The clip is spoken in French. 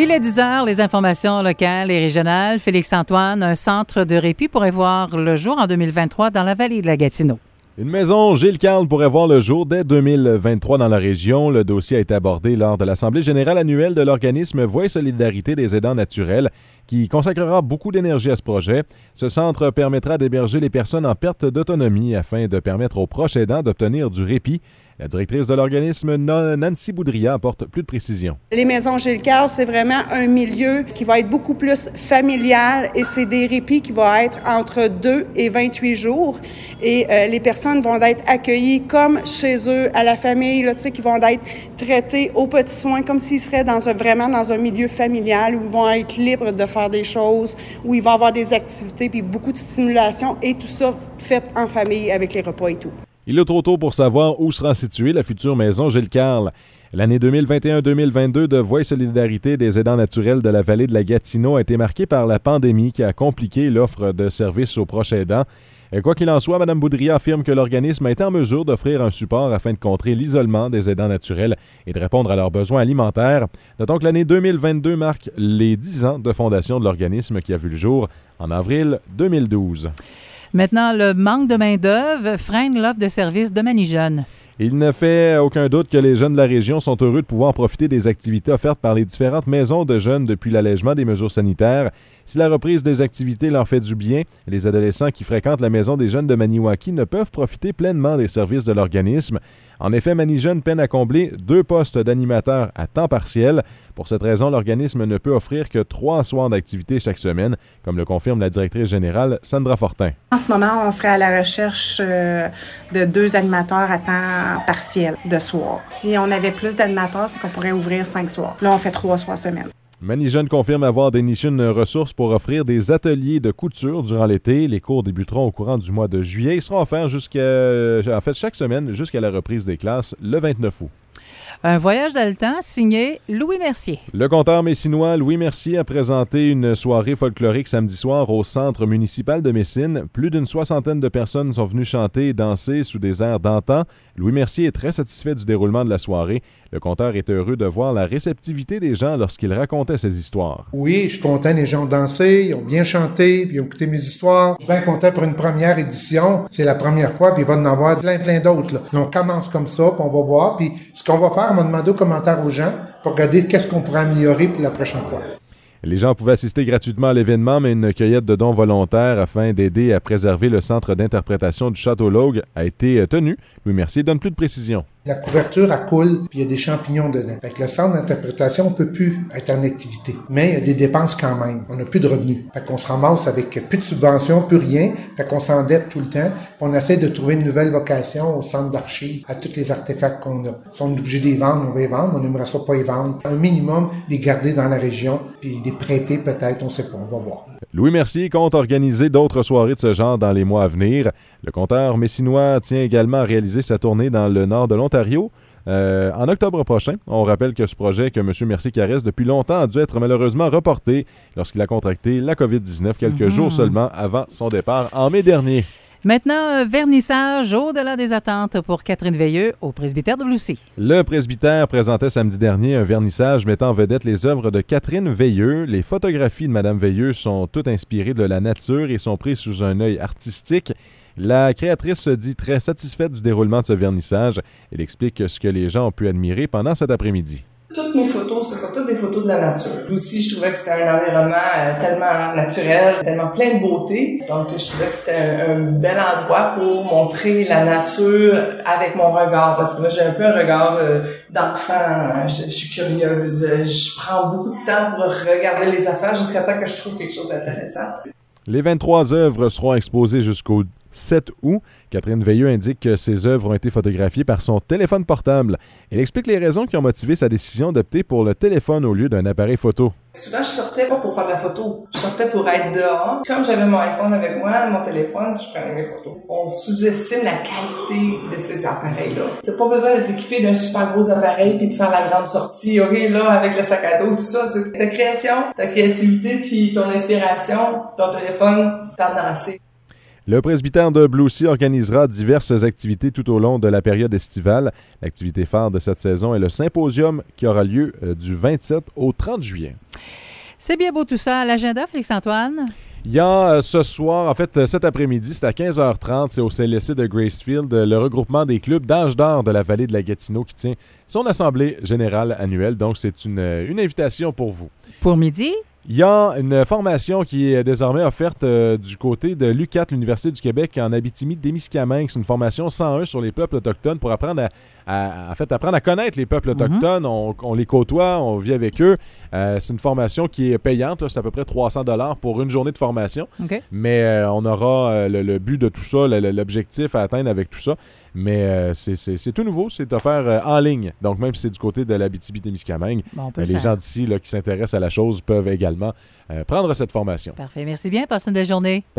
Il est 10 heures, les informations locales et régionales. Félix-Antoine, un centre de répit pourrait voir le jour en 2023 dans la vallée de la Gatineau. Une maison Gilles Carle pourrait voir le jour dès 2023 dans la région. Le dossier a été abordé lors de l'Assemblée générale annuelle de l'organisme Voix et Solidarité des aidants naturels, qui consacrera beaucoup d'énergie à ce projet. Ce centre permettra d'héberger les personnes en perte d'autonomie afin de permettre aux proches aidants d'obtenir du répit. La directrice de l'organisme, Nancy Boudria, apporte plus de précisions. Les maisons Gilles Carle, c'est vraiment un milieu qui va être beaucoup plus familial et c'est des répits qui vont être entre 2 et 28 jours. Et les personnes vont être accueillies comme chez eux, à la famille, là, qui vont être traitées aux petits soins, comme s'ils seraient vraiment dans un milieu familial où ils vont être libres de faire des choses, où ils vont avoir des activités puis beaucoup de stimulation et tout ça fait en famille avec les repas et tout. Il est trop tôt pour savoir où sera située la future maison Gilles Carle. L'année 2021-2022 de Voix et Solidarité des aidants naturels de la vallée de la Gatineau a été marquée par la pandémie qui a compliqué l'offre de services aux proches aidants. Quoi qu'il en soit, Mme Boudria affirme que l'organisme a été en mesure d'offrir un support afin de contrer l'isolement des aidants naturels et de répondre à leurs besoins alimentaires. Notons que l'année 2022 marque les 10 ans de fondation de l'organisme qui a vu le jour en avril 2012. Maintenant, le manque de main-d'œuvre freine l'offre de services de Manijeunes. Il ne fait aucun doute que les jeunes de la région sont heureux de pouvoir profiter des activités offertes par les différentes maisons de jeunes depuis l'allègement des mesures sanitaires. Si la reprise des activités leur fait du bien, les adolescents qui fréquentent la maison des jeunes de Maniwaki ne peuvent profiter pleinement des services de l'organisme. En effet, Manijeunes peine à combler 2 postes d'animateurs à temps partiel. Pour cette raison, l'organisme ne peut offrir que 3 soirs d'activité chaque semaine, comme le confirme la directrice générale Sandra Fortin. En ce moment, on serait à la recherche de 2 animateurs à temps partiel de soir. Si on avait plus d'animateurs, c'est qu'on pourrait ouvrir 5 soirs. Là, on fait 3 soirs semaine. Manijeunes confirme avoir déniché une ressource pour offrir des ateliers de couture durant l'été. Les cours débuteront au courant du mois de juillet. Ils seront offerts chaque semaine jusqu'à la reprise des classes le 29 août. Un voyage dans le temps signé Louis Mercier. Le conteur messinois Louis Mercier a présenté une soirée folklorique samedi soir au centre municipal de Messine. Plus d'une 60aine de personnes sont venues chanter et danser sous des airs d'antan. Louis Mercier est très satisfait du déroulement de la soirée. Le conteur est heureux de voir la réceptivité des gens lorsqu'il racontait ses histoires. Oui, je suis content, les gens ont dansé, ils ont bien chanté, puis ils ont écouté mes histoires. Je suis bien content pour une première édition. C'est la première fois, puis il va en avoir plein d'autres. Là. On commence comme ça, puis on va voir. Puis ce qu'on va faire, on va demander aux commentaires aux gens pour regarder qu'est-ce qu'on pourrait améliorer pour la prochaine fois. Les gens pouvaient assister gratuitement à l'événement, mais une cueillette de dons volontaires afin d'aider à préserver le centre d'interprétation du Château Logue a été tenue. Louis Mercier donne plus de précisions. La couverture, elle coule, puis il y a des champignons dedans. Fait que le centre d'interprétation, on peut plus être en activité. Mais il y a des dépenses quand même. On n'a plus de revenus. Fait qu'on se ramasse avec plus de subventions, plus rien. Fait qu'on s'endette tout le temps. Puis on essaie de trouver une nouvelle vocation au centre d'archives, à tous les artefacts qu'on a. Si on est obligé de les vendre, on va les vendre. On n'aimerait ça pas les vendre. Un minimum, les garder dans la région, puis les prêter peut-être, on sait pas, on va voir. Louis Mercier compte organiser d'autres soirées de ce genre dans les mois à venir. Le conteur messinois tient également à réaliser sa tournée dans le nord de l'Ontario. En octobre prochain, on rappelle que ce projet que M. Mercier caresse depuis longtemps a dû être malheureusement reporté lorsqu'il a contracté la COVID-19 quelques jours seulement avant son départ en mai dernier. Maintenant, vernissage au-delà des attentes pour Catherine Veilleux au presbytère de Bloussy. Le presbytère présentait samedi dernier un vernissage mettant en vedette les œuvres de Catherine Veilleux. Les photographies de Mme Veilleux sont toutes inspirées de la nature et sont prises sous un œil artistique. La créatrice se dit très satisfaite du déroulement de ce vernissage. Elle explique ce que les gens ont pu admirer pendant cet après-midi. Toutes mes photos, ce sont toutes des photos de la nature. Aussi, je trouvais que c'était un environnement tellement naturel, tellement plein de beauté. Donc, je trouvais que c'était un bel endroit pour montrer la nature avec mon regard. Parce que moi, j'ai un peu un regard d'enfant. Je suis curieuse. Je prends beaucoup de temps pour regarder les affaires jusqu'à temps que je trouve quelque chose d'intéressant. Les 23 œuvres seront exposées jusqu'au 7 août. Catherine Veilleux indique que ses œuvres ont été photographiées par son téléphone portable. Elle explique les raisons qui ont motivé sa décision d'opter pour le téléphone au lieu d'un appareil photo. Souvent, je sortais pas pour faire de la photo. Je sortais pour être dehors. Comme j'avais mon iPhone avec moi, mon téléphone, je prenais mes photos. On sous-estime la qualité de ces appareils-là. T'as pas besoin d'être équipé d'un super gros appareil puis de faire la grande sortie. OK, là, avec le sac à dos, tout ça, c'est ta création, ta créativité puis ton inspiration, ton téléphone, t'en as assez. Le presbytère de Bloussy organisera diverses activités tout au long de la période estivale. L'activité phare de cette saison est le symposium qui aura lieu du 27 au 30 juillet. C'est bien beau tout ça. L'agenda, Félix-Antoine? Il y a ce soir, en fait, cet après-midi, c'est à 15h30, c'est au CLSC de Gracefield, le regroupement des clubs d'âge d'or de la vallée de la Gatineau qui tient son assemblée générale annuelle. Donc, c'est une invitation pour vous. Pour midi? Il y a une formation qui est désormais offerte du côté de l'UQAT, l'Université du Québec, en Abitibi-Témiscamingue. C'est une formation 101 sur les peuples autochtones pour apprendre à connaître les peuples autochtones. On les côtoie, on vit avec eux. C'est une formation qui est payante. Là, c'est à peu près 300 $ pour une journée de formation. Okay. Mais on aura le but de tout ça, l'objectif à atteindre avec tout ça. Mais c'est tout nouveau. C'est offert en ligne. Donc, même si c'est du côté de l'Abitibi-Témiscamingue, les gens d'ici là, qui s'intéressent à la chose peuvent également prendre cette formation. Parfait. Merci bien. Passe une belle journée.